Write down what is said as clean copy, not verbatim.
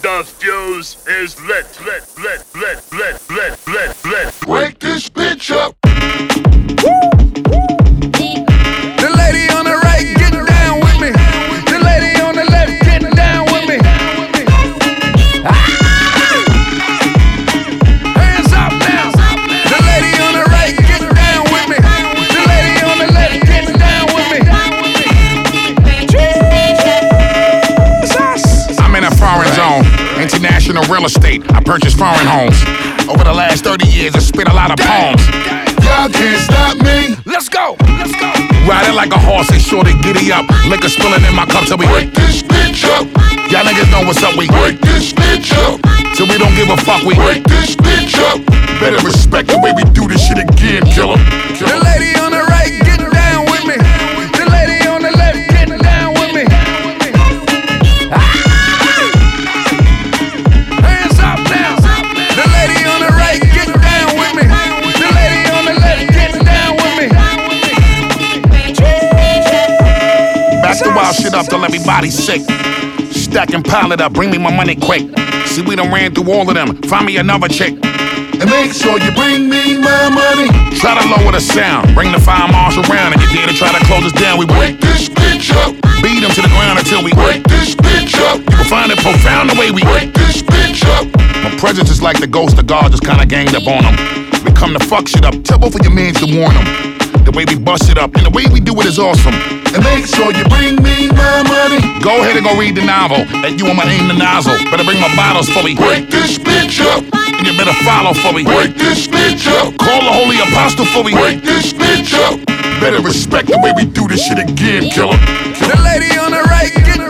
The fuse is lit. Wake this bitch up. The lady on the right, get down with me. The lady on the left, get down with me. Hands up now. The lady on the right, get down with me. The lady on the left, get down with me. Jesus. I'm in a foreign zone, international real estate. I purchase foreign homes. Over the last 30 years, I spit a lot of poems. Y'all can't stop me. Let's go. Riding like a horse and sure to giddy up. Liquor spilling in my cup till we Wake this bitch up. Y'all niggas know what's up, we Wake this bitch up. till we don't give a fuck, we Wake this bitch up. better respect the way we do this shit again, killer. The lady on the right, get down with me. The lady on the left, get down with me. Hands up now. The lady on the right, get down with me. The lady on the left, get down with me. Back the wild shit up till everybody's sick. Stack and pile it up, bring me my money quick. See, we done ran through all of them. Find me another chick. And make sure you bring me my money. Try to lower the sound. Bring the fire marshal around. And you dare to try to close us down. We Wake this bitch up. beat them to the ground until we Wake this bitch up. You can find it profound the way we Wake this bitch up. My presence is like the ghost of God, just kinda ganged up on them. We come to fuck shit up. Tell both of your mans to warn them. The way we bust it up and the way we do it is awesome. And make sure you bring me my money. Go ahead and go read the novel. And you I'ma aim the nozzle. Better bring my bottles for me. Wake this bitch up. And you better follow for me. Wake this bitch up. Call the holy apostle for me. Wake this bitch up. Better respect the way we do this shit again, killer. The lady on the right, get